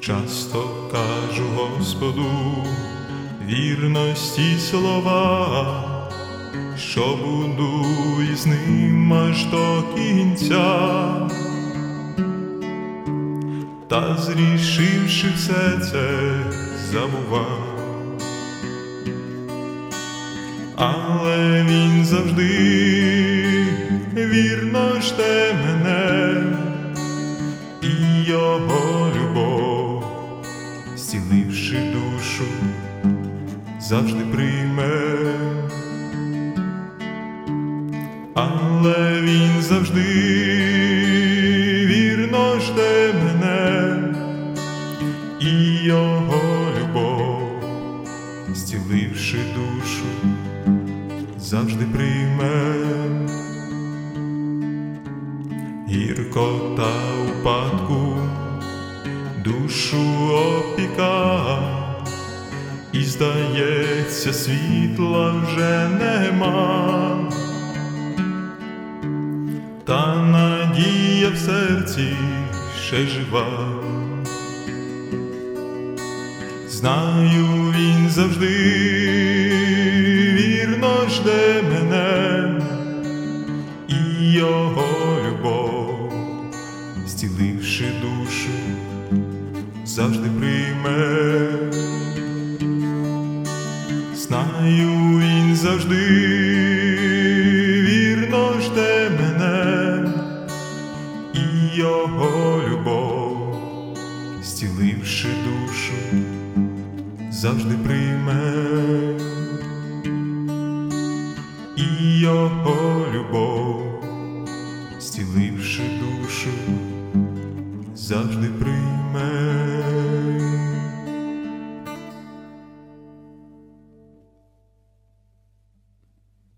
Часто кажу Господу вірності слова, що буду із ним аж до кінця. Та зрішивши все це, забував. Але він завжди вірно жде мене, і його любов, зціливши душу, завжди прийме. Але він завжди вірно жде мене, і його любов, зціливши душу, завжди прийме. Гіркота упадку душу опіка, і здається, світла вже нема. Та надія в серці ще жива. Знаю, він завжди вірно жде мене, і його любов, зціливши душу, завжди прийме. Знаю, він завжди вірно жде мене, і його любов, зціливши душу, завжди прийме. І його любов,